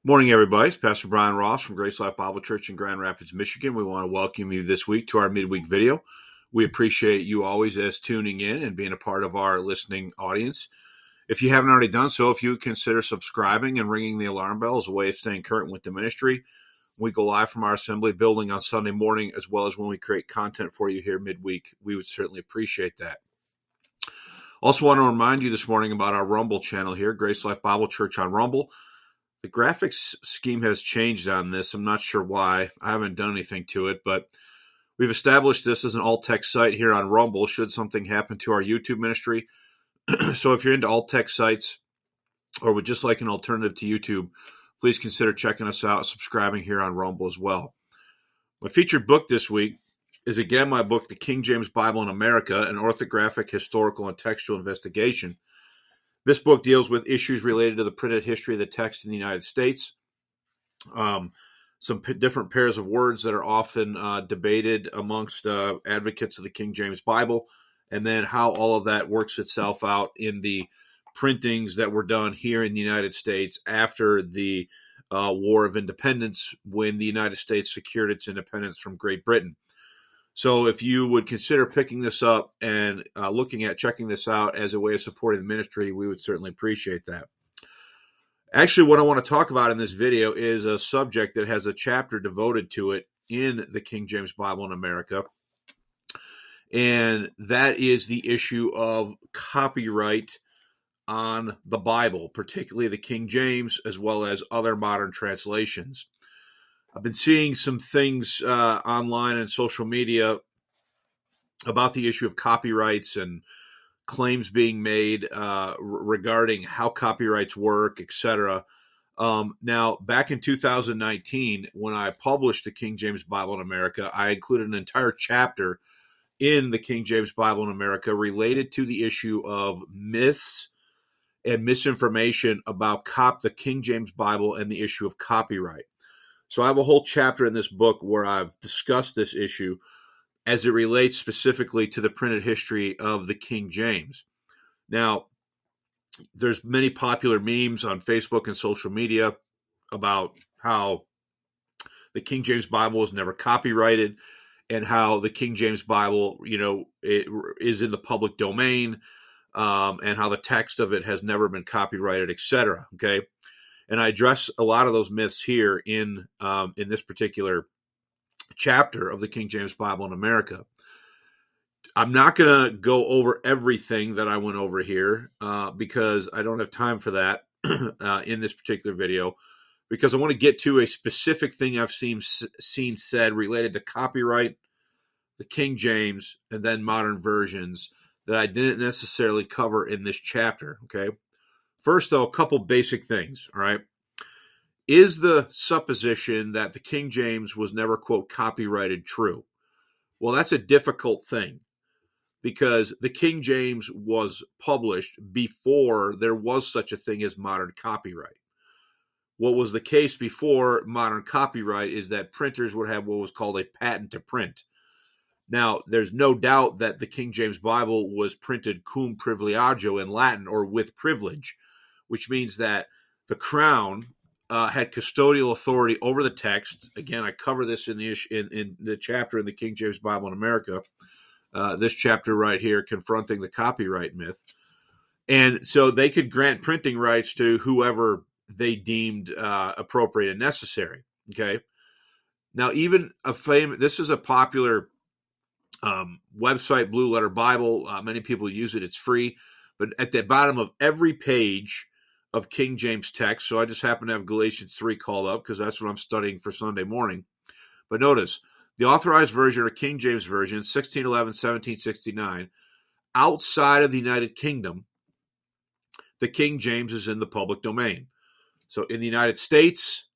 Morning, everybody. It's Pastor Brian Ross from Grace Life Bible Church in Grand Rapids, Michigan. We want to welcome you this week to our midweek video. We appreciate you always as tuning in and being a part of our listening audience. If you haven't already done so, if you would consider subscribing and ringing the alarm bell as a way of staying current with the ministry. We go live from our assembly building on Sunday morning, as well as when we create content for you here midweek. We would certainly appreciate that. Also want to remind you this morning about our Rumble channel here, Grace Life Bible Church on Rumble. The graphics scheme has changed on this. I'm not sure why. I haven't done anything to it, but we've established this as an alt-text site here on Rumble should something happen to our YouTube ministry. So if you're into alt-text sites or would just like an alternative to YouTube, please consider checking us out, subscribing here on Rumble as well. My featured book this week is again my book, The King James Bible in America, an orthographic, historical, and textual investigation. This book deals with issues related to the printed history of the text in the United States, some different pairs of words that are often debated amongst advocates of the King James Bible, and then how all of that works itself out in the printings that were done here in the United States after the War of Independence, when the United States secured its independence from Great Britain. So if you would consider picking this up and checking this out as a way of supporting the ministry, we would certainly appreciate that. Actually, what I want to talk about in this video is a subject that has a chapter devoted to it in the King James Bible in America, and that is the issue of copyright on the Bible, particularly the King James, as well as other modern translations. I've been seeing some things online and social media about the issue of copyrights and claims being made regarding how copyrights work, etc. Now, back in 2019, when I published the King James Bible in America, I included an entire chapter in the King James Bible in America related to the issue of myths and misinformation about the King James Bible and the issue of copyright. So I have a whole chapter in this book where I've discussed this issue as it relates specifically to the printed history of the King James. Now, there's many popular memes on Facebook and social media about how the King James Bible was never copyrighted and how the King James Bible, it is in the public domain, and how the text of it has never been copyrighted, etc. Okay. And I address a lot of those myths here in this particular chapter of the King James Bible in America. I'm not going to go over everything that I went over here because I don't have time for that in this particular video, because I want to get to a specific thing I've seen said related to copyright, the King James, and then modern versions that I didn't necessarily cover in this chapter, okay? First, though, a couple basic things, all right? Is the supposition that the King James was never, quote, copyrighted true? Well, that's a difficult thing because the King James was published before there was such a thing as modern copyright. What was the case before modern copyright is that printers would have what was called a patent to print. Now, there's no doubt that the King James Bible was printed cum privilegio in Latin, or with privilege, which means that the crown had custodial authority over the text. Again, I cover this in the chapter in the King James Bible in America, this chapter right here, confronting the copyright myth. And so they could grant printing rights to whoever they deemed appropriate and necessary. Okay. Now, even this is a popular website, Blue Letter Bible. Many people use it. It's free. But at the bottom of every page of King James text, so I just happen to have Galatians 3 called up because that's what I'm studying for Sunday morning. But notice, the Authorized Version or King James Version, 1611, 1769, outside of the United Kingdom, the King James is in the public domain. So in the United States,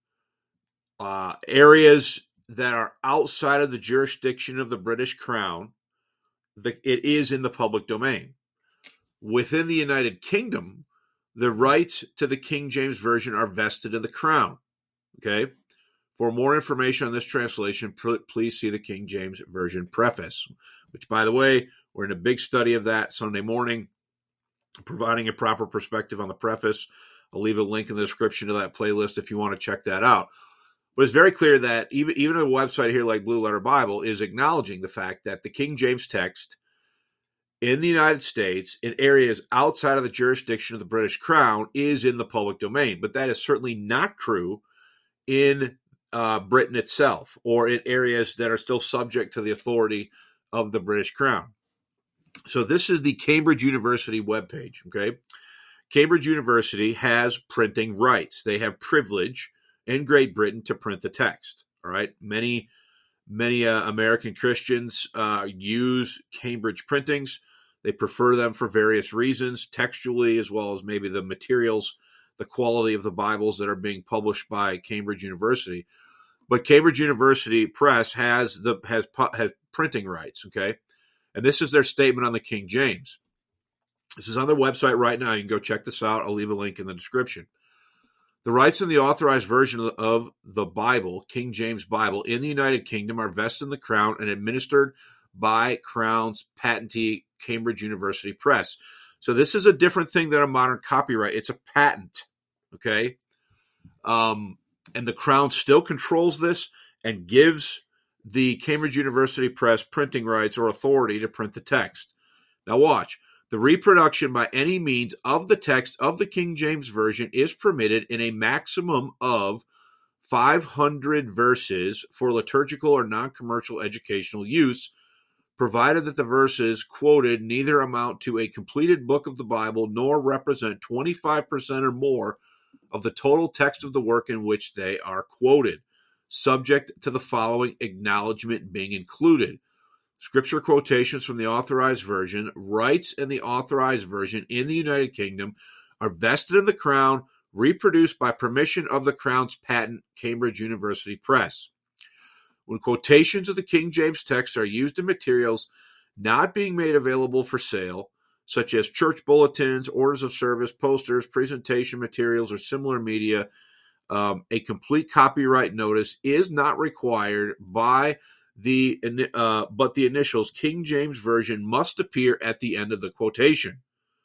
areas that are outside of the jurisdiction of the British Crown, it is in the public domain. Within the United Kingdom, the rights to the King James Version are vested in the Crown. Okay? For more information on this translation, please see the King James Version preface, which, by the way, we're in a big study of that Sunday morning, providing a proper perspective on the preface. I'll leave a link in the description to that playlist if you want to check that out. But it's very clear that even a website here like Blue Letter Bible is acknowledging the fact that the King James text in the United States, in areas outside of the jurisdiction of the British Crown, is in the public domain. But that is certainly not true in Britain itself, or in areas that are still subject to the authority of the British Crown. So this is the Cambridge University webpage, okay? Cambridge University has printing rights. They have privilege in Great Britain to print the text, all right? Many American Christians use Cambridge printings. They prefer them for various reasons, textually, as well as maybe the materials, the quality of the Bibles that are being published by Cambridge University. But Cambridge University Press has printing rights, okay? And this is their statement on the King James. This is on their website right now. You can go check this out. I'll leave a link in the description. The rights in the authorized version of the Bible, King James Bible, in the United Kingdom are vested in the Crown and administered by Crown's patentee, Cambridge University Press. So this is a different thing than a modern copyright. It's a patent, okay? And the Crown still controls this and gives the Cambridge University Press printing rights or authority to print the text. Now watch. The reproduction by any means of the text of the King James Version is permitted in a maximum of 500 verses for liturgical or non-commercial educational use, provided that the verses quoted neither amount to a completed book of the Bible nor represent 25% or more of the total text of the work in which they are quoted, subject to the following acknowledgement being included. Scripture quotations from the authorized version, rights in the authorized version in the United Kingdom are vested in the Crown, reproduced by permission of the Crown's patent, Cambridge University Press. When quotations of the King James text are used in materials not being made available for sale, such as church bulletins, orders of service, posters, presentation materials, or similar media, a complete copyright notice is not required but the initials King James Version must appear at the end of the quotation.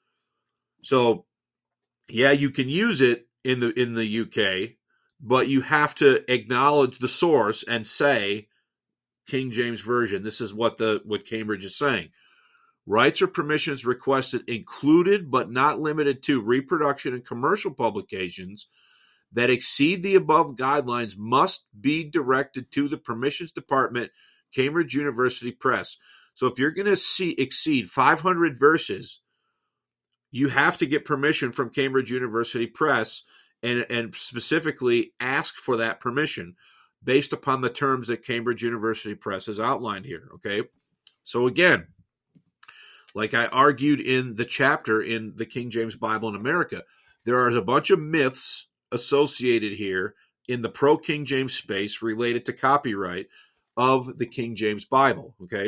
So, yeah, you can use it in the UK, but you have to acknowledge the source and say King James Version. This is what Cambridge is saying. Rights or permissions requested included but not limited to reproduction and commercial publications that exceed the above guidelines must be directed to the Permissions Department, Cambridge University Press. So if you're going to exceed 500 verses, you have to get permission from Cambridge University Press and specifically ask for that permission based upon the terms that Cambridge University Press has outlined here, okay? So again, like I argued in the chapter in the King James Bible in America, there are a bunch of myths associated here in the pro-King James space related to copyright of the King James Bible, okay?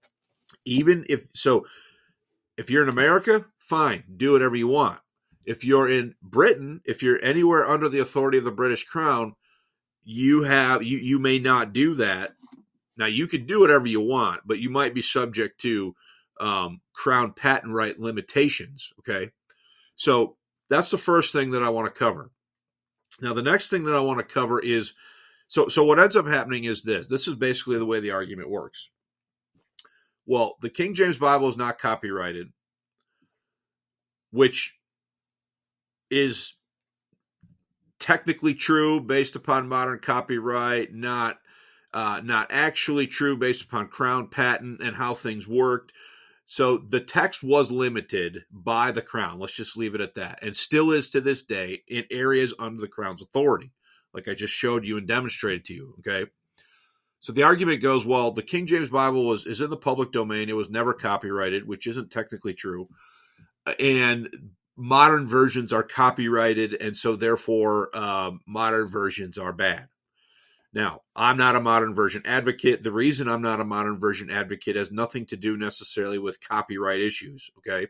If you're in America, fine, do whatever you want. If you're in Britain, if you're anywhere under the authority of the British Crown, you may not do that. Now, you can do whatever you want, but you might be subject to Crown patent right limitations, okay? So that's the first thing that I want to cover. Now, the next thing that I want to cover is, so what ends up happening is this. This is basically the way the argument works. Well, the King James Bible is not copyrighted, which is technically true based upon modern copyright, not actually true based upon Crown patent and how things worked. So the text was limited by the Crown. Let's just leave it at that. And still is to this day in areas under the Crown's authority, like I just showed you and demonstrated to you, okay? So the argument goes, well, the King James Bible is in the public domain. It was never copyrighted, which isn't technically true. And modern versions are copyrighted, and so therefore modern versions are bad. Now, I'm not a modern version advocate. The reason I'm not a modern version advocate has nothing to do necessarily with copyright issues, okay?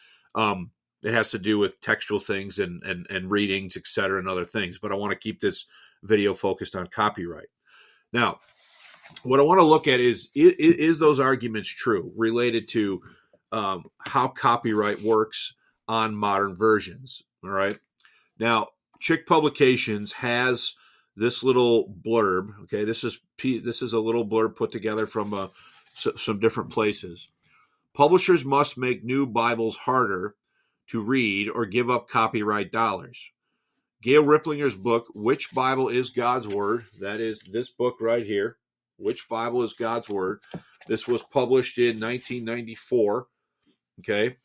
It has to do with textual things and readings, et cetera, and other things. But I want to keep this video focused on copyright. Now, what I want to look at is those arguments true related to how copyright works on modern versions, all right? Now, Chick Publications has this little blurb. Okay, this is a little blurb put together from some different places. Publishers must make new Bibles harder to read or give up copyright dollars. Gail Riplinger's book, Which Bible is God's Word? That is this book right here. Which Bible is God's Word? This was published in 1994. Okay.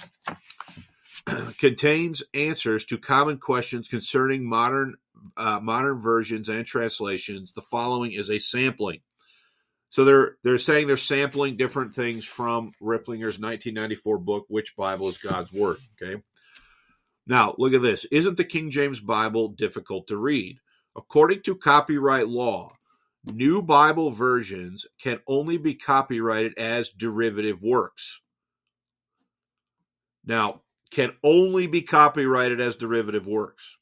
Contains answers to common questions concerning modern versions and translations. The following is a sampling. So they're saying they're sampling different things from Riplinger's 1994 book, Which Bible is God's Word? Okay. Now, look at this. Isn't the King James Bible difficult to read? According to copyright law, new Bible versions can only be copyrighted as derivative works. Now, can only be copyrighted as derivative works.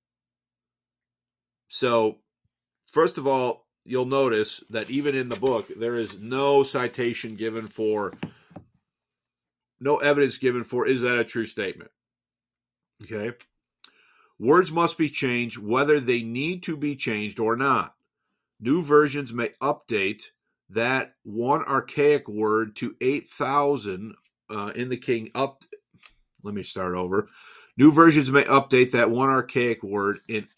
So, first of all, you'll notice that even in the book, there is no citation given for, no evidence given for, is that a true statement? Okay. Words must be changed whether they need to be changed or not. New versions may update that one archaic word to 8,000 in the King. Let me start over. New versions may update that one archaic word in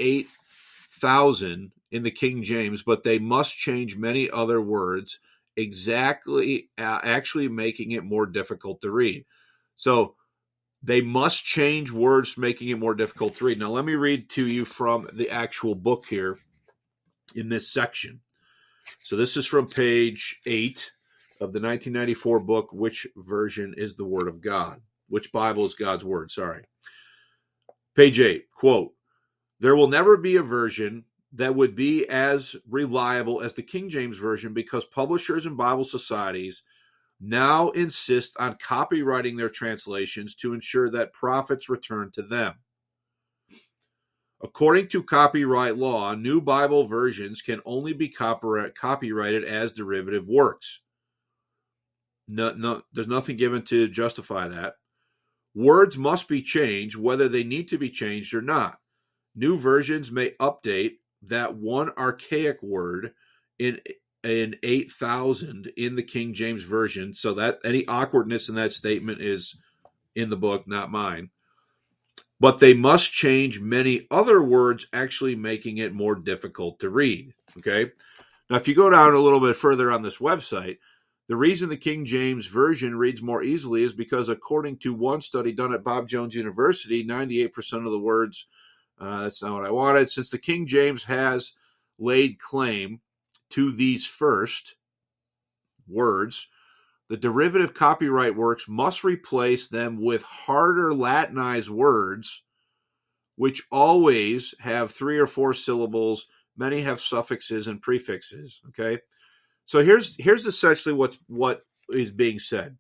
8,000 in the King James, but they must change many other words, actually making it more difficult to read. So they must change words, making it more difficult to read. Now, let me read to you from the actual book here in this section. So this is from page 8 of the 1994 book, Which Version is the Word of God? Which Bible is God's Word? Sorry. Page 8, quote, there will never be a version that would be as reliable as the King James Version because publishers and Bible societies now insist on copyrighting their translations to ensure that profits return to them. According to copyright law, new Bible versions can only be copyrighted as derivative works. No, there's nothing given to justify that. Words must be changed whether they need to be changed or not. New versions may update that one archaic word in 8,000 in the King James Version, so that any awkwardness in that statement is in the book, not mine. But they must change many other words, actually making it more difficult to read. Okay? Now, if you go down a little bit further on this website, the reason the King James Version reads more easily is because, according to one study done at Bob Jones University, 98% of the words, that's not what I wanted, since the King James has laid claim to these first words, the derivative copyright works must replace them with harder Latinized words, which always have 3 or 4 syllables. Many have suffixes and prefixes. Okay, so here's essentially what is being said.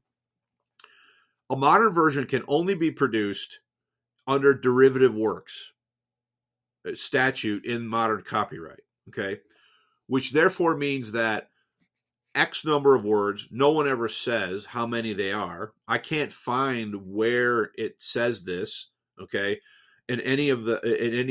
A modern version can only be produced under derivative works, statute in modern copyright. Okay, which therefore means that X number of words, no one ever says how many they are. I can't find where it says this, okay, in any of the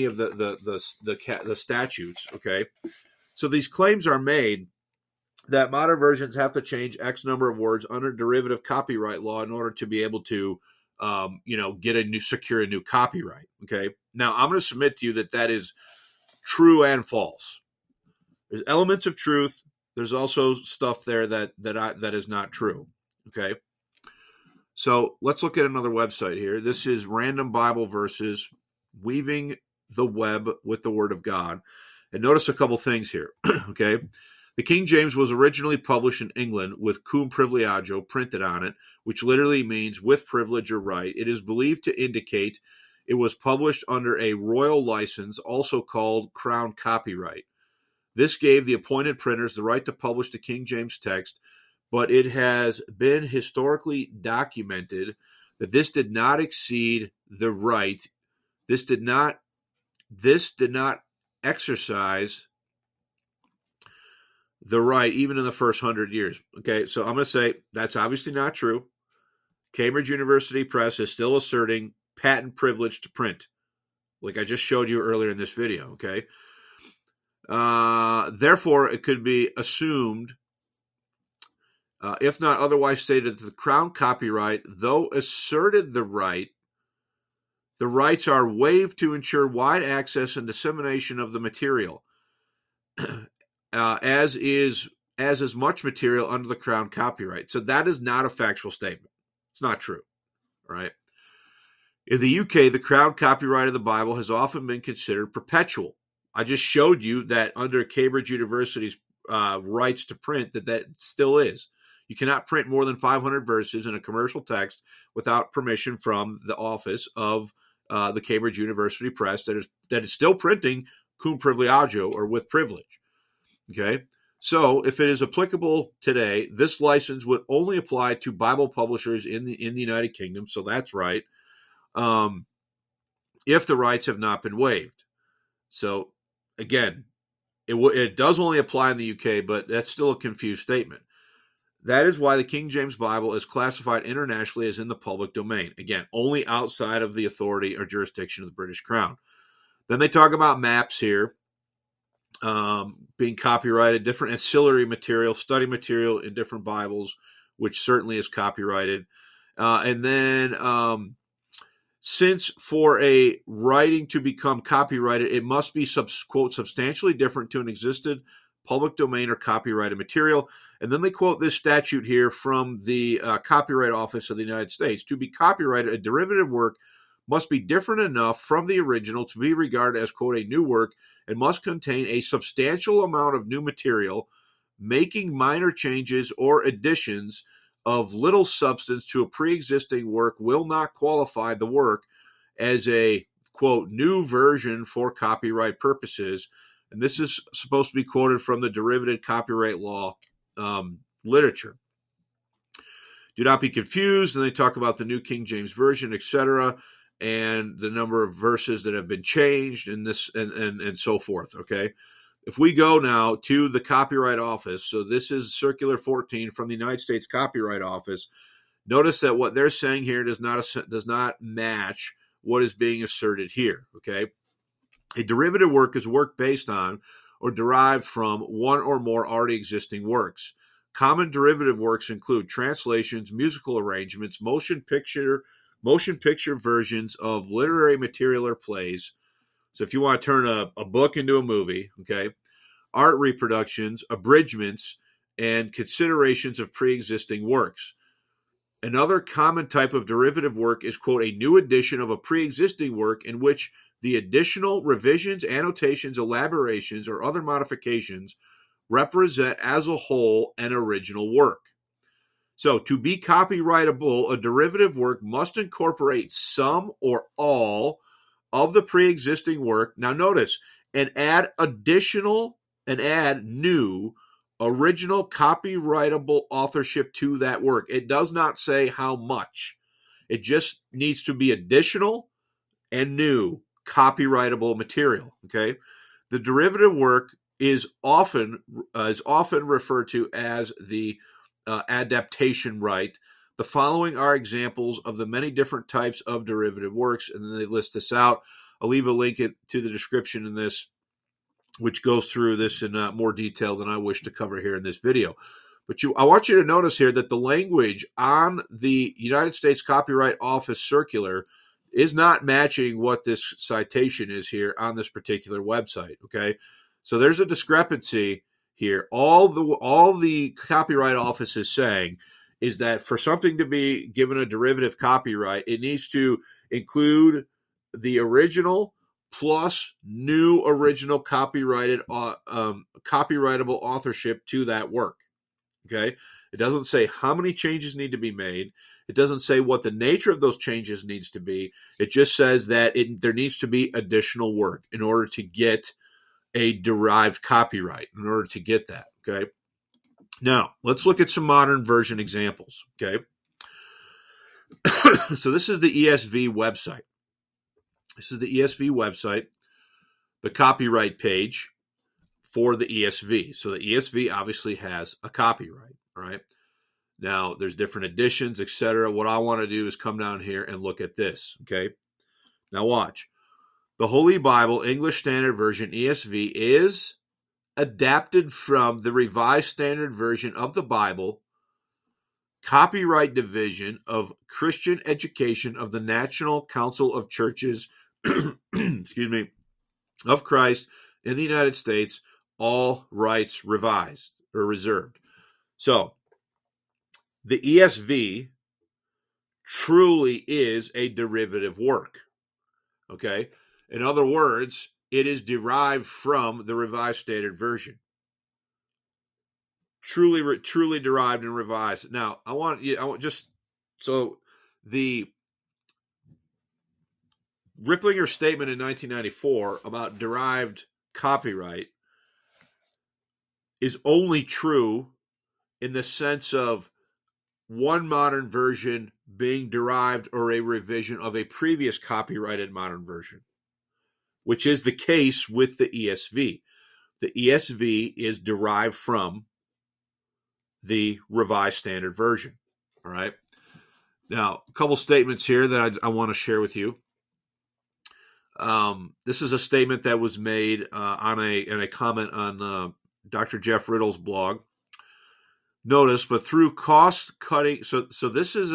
statutes, okay. So these claims are made that modern versions have to change X number of words under derivative copyright law in order to be able to secure a new copyright. Okay. Now I'm going to submit to you that is true and false. There's elements of truth. There's also stuff there that is not true. Okay. So let's look at another website here. This is Random Bible Verses, Weaving the Web with the Word of God. And notice a couple things here. Okay. The King James was originally published in England with cum privilegio printed on it, which literally means with privilege or right. It is believed to indicate it was published under a royal license, also called crown copyright. This gave the appointed printers the right to publish the King James text, but it has been historically documented that this did not exceed the right. This did not exercise the right even in the first 100 years. Okay, so I'm going to say that's obviously not true. Cambridge University Press is still asserting patent privilege to print. like I just showed you earlier in this video, okay? Therefore, it could be assumed, if not otherwise stated, that the Crown copyright, though asserted the rights are waived to ensure wide access and dissemination of the material, as is much material under the Crown copyright. So that is not a factual statement. It's not true, right? In the UK, the Crown copyright of the Bible has often been considered perpetual. I just showed you that under Cambridge University's rights to print, that still is. You cannot print more than 500 verses in a commercial text without permission from the office of the Cambridge University Press that is still printing cum privilegio, or with privilege. Okay, so if it is applicable today, this license would only apply to Bible publishers in the United Kingdom. So that's right. If the rights have not been waived. So again, it does only apply in the UK, but that's still a confused statement. That is why the King James Bible is classified internationally as in the public domain. Again, only outside of the authority or jurisdiction of the British Crown. Then they talk about maps here being copyrighted, different ancillary material, study material in different Bibles, which certainly is copyrighted. And then since for a writing to become copyrighted, it must be, quote, substantially different to an existed public domain or copyrighted material. And then they quote this statute here from the Copyright Office of the United States. To be copyrighted, a derivative work must be different enough from the original to be regarded as, quote, a new work, and must contain a substantial amount of new material. Making minor changes or additions of little substance to a pre-existing work will not qualify the work as a, quote, new version for copyright purposes. And this is supposed to be quoted from the derivative copyright law literature. Do not be confused. And they talk about the New King James Version, etc., and the number of verses that have been changed, and this and so forth. Okay. If we go now to the Copyright Office, so this is Circular 14 from the United States Copyright Office. Notice that what they're saying here does not match what is being asserted here. Okay. A derivative work is a work based on or derived from one or more already existing works. Common derivative works include translations, musical arrangements, motion picture versions of literary material or plays. So if you want to turn a book into a movie, okay, art reproductions, abridgments, and considerations of pre-existing works. Another common type of derivative work is, quote, a new edition of a pre-existing work in which the additional revisions, annotations, elaborations, or other modifications represent as a whole an original work. So, to be copyrightable, a derivative work must incorporate some or all of the pre-existing work. Now, notice, and add new original copyrightable authorship to that work. It does not say how much. It just needs to be additional and new copyrightable material. Okay, the derivative work is often referred to as the adaptation right. The following are examples of the many different types of derivative works, and then they list this out. I'll leave a link to the description in this, which goes through this in more detail than I wish to cover here in this video. But I want you to notice here that the language on the United States Copyright Office circular is not matching what this citation is here on this particular website. Okay, so there's a discrepancy here. All the Copyright Office is saying is that for something to be given a derivative copyright, it needs to include the original plus new original copyrighted copyrightable authorship to that work. Okay, it doesn't say how many changes need to be made. It doesn't say what the nature of those changes needs to be. It just says that there needs to be additional work in order to get a derived copyright, in order to get that. Okay. Now, let's look at some modern version examples. Okay. So this is the ESV website. This is the ESV website, the copyright page for the ESV. So the ESV obviously has a copyright, all right? Now, there's different editions, etc. What I want to do is come down here and look at this, okay? Now watch. The Holy Bible, English Standard Version, ESV, is adapted from the Revised Standard Version of the Bible, Copyright Division of Christian Education of the National Council of Churches, excuse me, of Christ in the United States, all rights revised or reserved. So, the ESV truly is a derivative work. Okay? In other words, it is derived from the Revised Standard Version. Truly derived and revised. Now, I want just so the Ripplinger statement in 1994 about derived copyright is only true in the sense of one modern version being derived or a revision of a previous copyrighted modern version, which is the case with the ESV. The ESV is derived from the Revised Standard Version. All right. Now, a couple statements here that I want to share with you. This is a statement that was made in a comment on Dr. Jeff Riddle's blog. Notice, but through cost cutting, so this is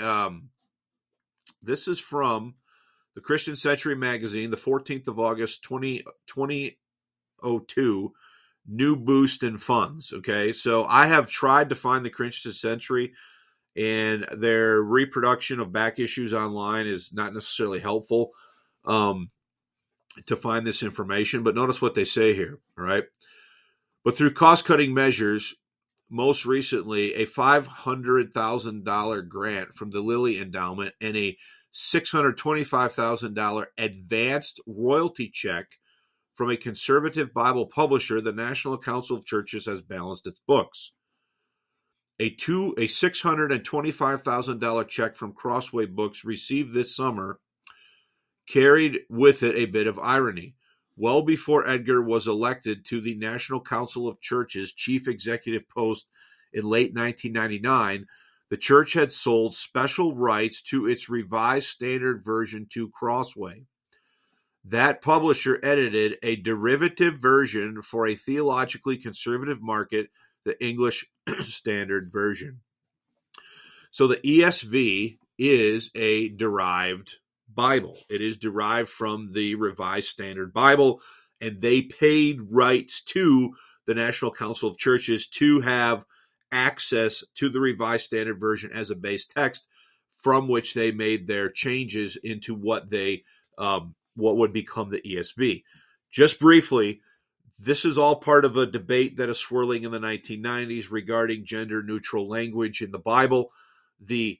this is from the Christian Century magazine, the 14th of August, 2002. New boost in funds. Okay, so I have tried to find the Christian Century, and their reproduction of back issues online is not necessarily helpful to find this information. But notice what they say here. All right, but through cost-cutting measures, most recently a $500,000 grant from the Lilly Endowment and a $625,000 advanced royalty check from a conservative Bible publisher, the National Council of Churches has balanced its books. A $625,000 check from Crossway Books received this summer carried with it a bit of irony. Well before Edgar was elected to the National Council of Churches chief executive post in late 1999, the church had sold special rights to its Revised Standard Version to Crossway. That publisher edited a derivative version for a theologically conservative market, the English Standard Version. So the ESV is a derived Bible. It is derived from the Revised Standard Bible, and they paid rights to the National Council of Churches to have access to the Revised Standard Version as a base text, from which they made their changes into what would become the ESV. Just briefly, this is all part of a debate that is swirling in the 1990s regarding gender-neutral language in the Bible. The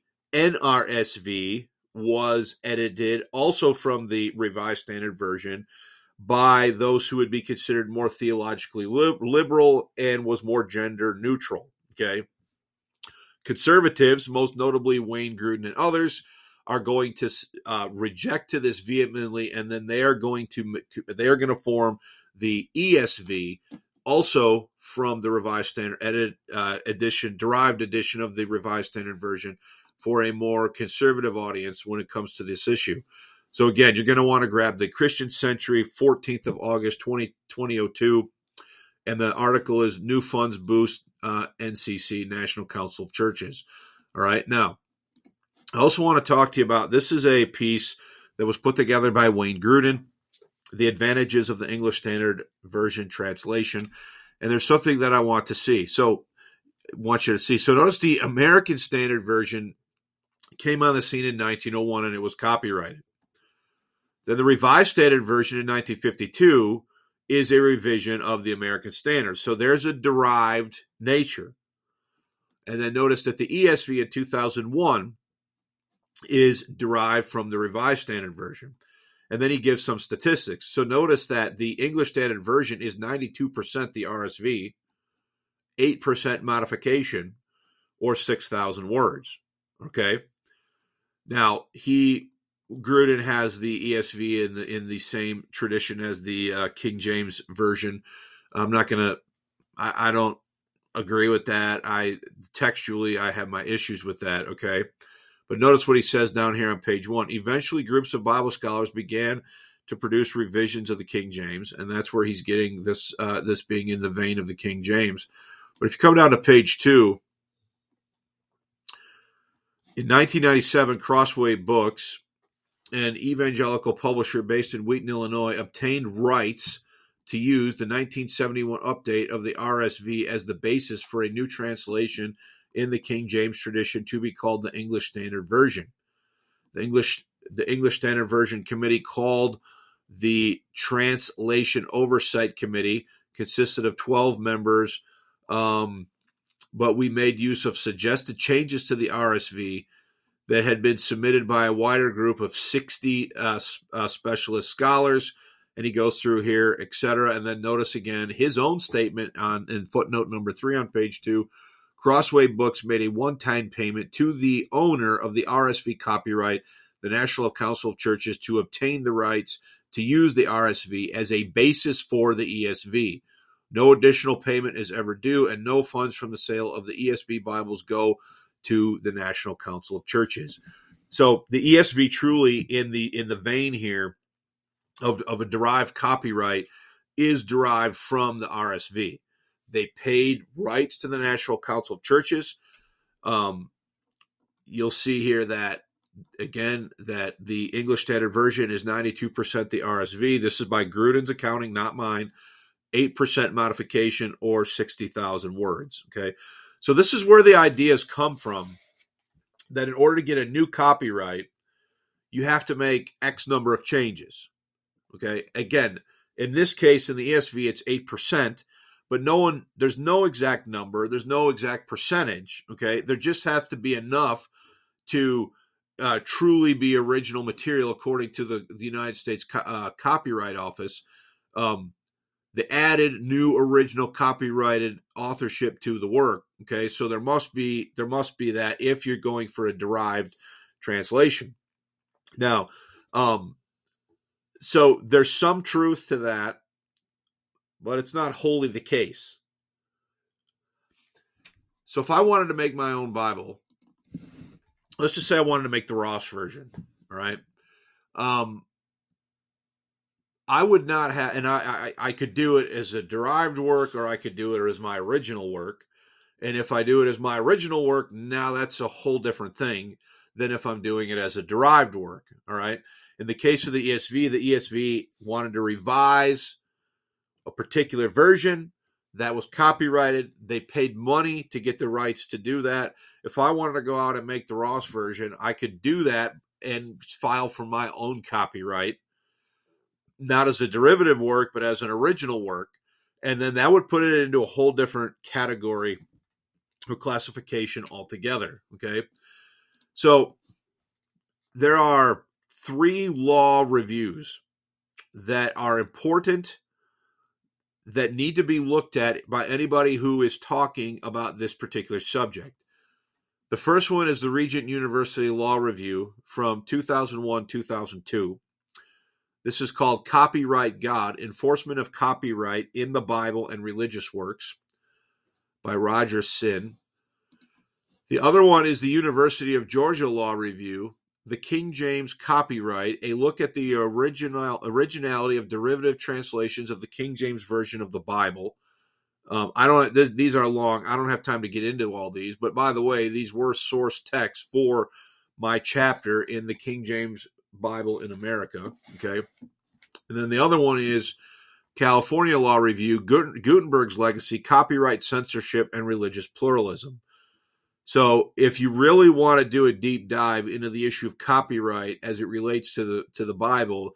NRSV was edited also from the Revised Standard Version by those who would be considered more theologically liberal and was more gender-neutral. Okay, conservatives, most notably Wayne Grudem and others, are going to reject to this vehemently, and then they are going to form the ESV, also from the Revised Standard derived edition of the Revised Standard Version, for a more conservative audience when it comes to this issue. So again, you're going to want to grab the Christian Century, 14th of August, 2002, and the article is New Funds Boost NCC, National Council of Churches. All right, now, I also want to talk to you about, this is a piece that was put together by Wayne Grudem, The Advantages of the English Standard Version Translation, and there's something that I want you to see. So notice the American Standard Version came on the scene in 1901, and it was copyrighted. Then the Revised Standard Version in 1952 is a revision of the American Standard. So there's a derived nature. And then notice that the ESV in 2001 is derived from the Revised Standard Version. And then he gives some statistics. So notice that the English Standard Version is 92% the RSV, 8% modification, or 6,000 words. Okay? Now, Grudem has the ESV in the same tradition as the King James Version. I don't agree with that. Textually, I have my issues with that, okay? But notice what he says down here on page 1. Eventually, groups of Bible scholars began to produce revisions of the King James, and that's where he's getting this this being in the vein of the King James. But if you come down to page 2, in 1997, Crossway Books, an evangelical publisher based in Wheaton, Illinois, obtained rights to use the 1971 update of the RSV as the basis for a new translation in the King James tradition to be called the English Standard Version. The English Standard Version Committee, called the Translation Oversight Committee, consisted of 12 members, but we made use of suggested changes to the RSV that had been submitted by a wider group of 60 specialist scholars. And he goes through here, etc. And then notice again his own statement in footnote number 3 on page 2. Crossway Books made a one-time payment to the owner of the RSV copyright, the National Council of Churches, to obtain the rights to use the RSV as a basis for the ESV. No additional payment is ever due, and no funds from the sale of the ESV Bibles go to the National Council of Churches. So the ESV truly in the vein here of a derived copyright is derived from the RSV. They paid rights to the National Council of Churches. You'll see here that, again, that the English Standard Version is 92% the RSV. This is by Gruden's accounting, not mine. 8% modification, or 60,000 words. Okay, so this is where the ideas come from, that in order to get a new copyright, you have to make X number of changes. Okay, again, in this case, in the ESV, it's 8%, but there's no exact number, there's no exact percentage. Okay, there just have to be enough to truly be original material according to the United States Copyright Office. The added new original copyrighted authorship to the work. Okay, so there must be that if you're going for a derived translation. Now, so there's some truth to that, but it's not wholly the case. So if I wanted to make my own Bible, let's just say I wanted to make the Ross version, all right? I would not have, and I could do it as a derived work, or I could do it as my original work. And if I do it as my original work, now that's a whole different thing than if I'm doing it as a derived work, all right? In the case of the ESV wanted to revise a particular version that was copyrighted. They paid money to get the rights to do that. If I wanted to go out and make the Ross version, I could do that and file for my own copyright, not as a derivative work, but as an original work. And then that would put it into a whole different category or classification altogether, okay? So there are 3 law reviews that are important, that need to be looked at by anybody who is talking about this particular subject. The first one is the Regent University Law Review from 2001-2002. This is called Copyright God, Enforcement of Copyright in the Bible and Religious Works by Roger Sin. The other one is the University of Georgia Law Review, The King James Copyright, a look at the originality of derivative translations of the King James Version of the Bible. These are long. I don't have time to get into all these, but by the way, these were source texts for my chapter in the King James Bible in America. Okay. And then the other one is California Law Review, Gutenberg's Legacy, Copyright Censorship and Religious Pluralism. So if you really want to do a deep dive into the issue of copyright as it relates to the Bible,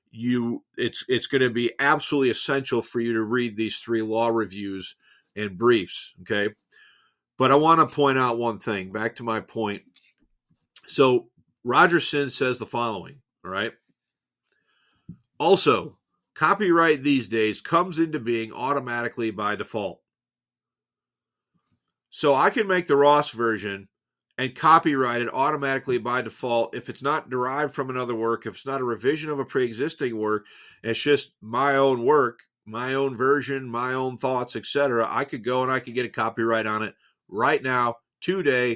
it's going to be absolutely essential for you to read these 3 law reviews and briefs, okay? But I want to point out one thing, back to my point. So Roger Sin says the following, all right? Also, copyright these days comes into being automatically by default. So I can make the Ross version and copyright it automatically by default if it's not derived from another work, if it's not a revision of a pre-existing work, and it's just my own work, my own version, my own thoughts, etc. I could go and I could get a copyright on it right now, today.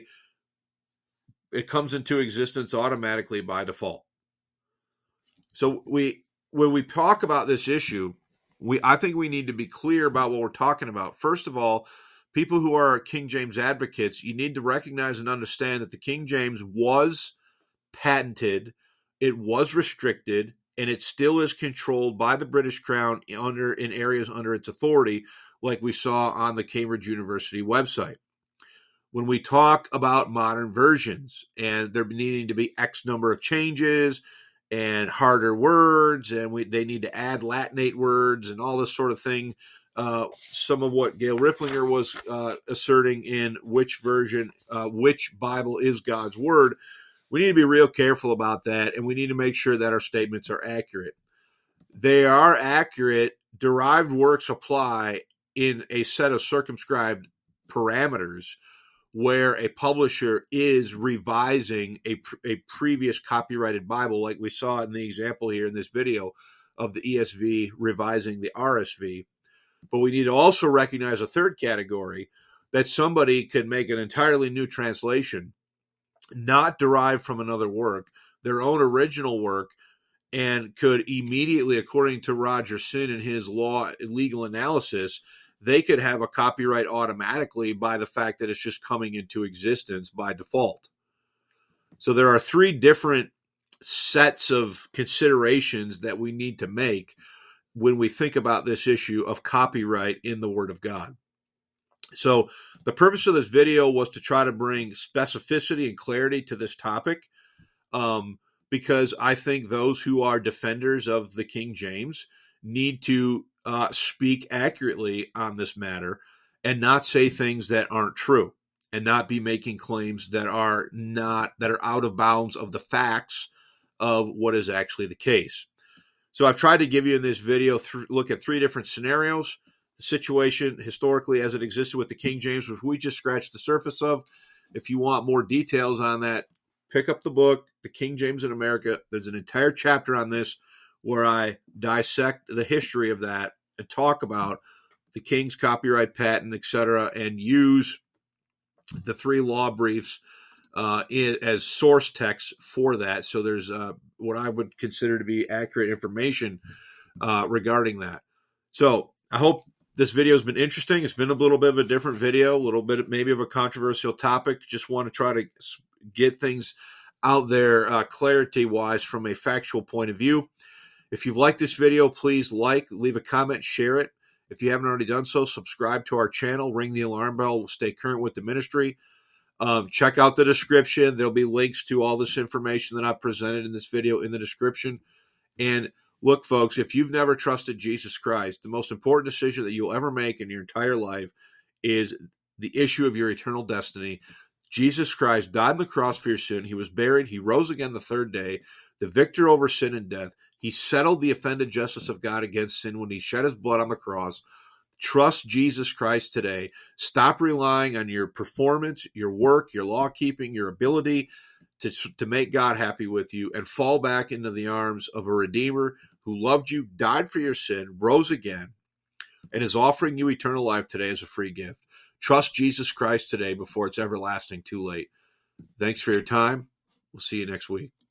It comes into existence automatically by default. So we when we talk about this issue, I think we need to be clear about what we're talking about. First of all, people who are King James advocates, you need to recognize and understand that the King James was patented, it was restricted, and it still is controlled by the British Crown in areas under its authority, like we saw on the Cambridge University website. When we talk about modern versions and there needing to be X number of changes and harder words, and they need to add Latinate words and all this sort of thing, some of what Gail Ripplinger was asserting in which version, which Bible is God's Word, we need to be real careful about that, and we need to make sure that our statements are accurate. They are accurate. Derived works apply in a set of circumscribed parameters where a publisher is revising a previous copyrighted Bible, like we saw in the example here in this video of the ESV revising the RSV. But we need to also recognize a third category, that somebody could make an entirely new translation, not derived from another work, their own original work, and could immediately, according to Roger Sin and his legal analysis, they could have a copyright automatically by the fact that it's just coming into existence by default. So there are three different sets of considerations that we need to make when we think about this issue of copyright in the Word of God. So the purpose of this video was to try to bring specificity and clarity to this topic, because I think those who are defenders of the King James need to speak accurately on this matter and not say things that aren't true and not be making claims that are out of bounds of the facts of what is actually the case. So I've tried to give you in this video look at three different scenarios. The situation historically as it existed with the King James, which we just scratched the surface of. If you want more details on that, pick up the book, The King James in America. There's an entire chapter on this where I dissect the history of that and talk about the King's copyright patent, etc., and use the three law briefs as source text for that. So there's what I would consider to be accurate information regarding that. So I hope this video has been interesting. It's been a little bit of a different video, a little bit maybe of a controversial topic. Just want to try to get things out there clarity-wise from a factual point of view. If you've liked this video, please leave a comment, share it. If you haven't already done so, subscribe to our channel, ring the alarm bell, stay current with the ministry. Check out the description. There'll be links to all this information that I've presented in this video in the description. And look, folks, if you've never trusted Jesus Christ, the most important decision that you'll ever make in your entire life is the issue of your eternal destiny. Jesus Christ died on the cross for your sin. He was buried. He rose again the third day, the victor over sin and death. He settled the offended justice of God against sin when he shed his blood on the cross. Trust Jesus Christ today. Stop relying on your performance, your work, your law keeping, your ability to make God happy with you, and fall back into the arms of a Redeemer who loved you, died for your sin, rose again, and is offering you eternal life today as a free gift. Trust Jesus Christ today before it's everlasting too late. Thanks for your time. We'll see you next week.